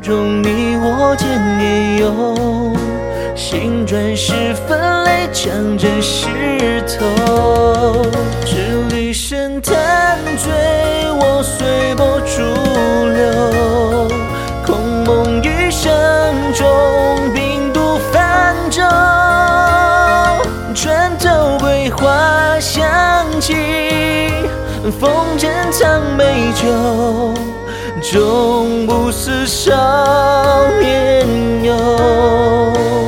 中你我间也有，心转时分泪将真湿透。这旅深潭醉，我随波逐流，空梦余生中并独泛舟。船头桂花香气，风尘藏美酒，终不似少年游。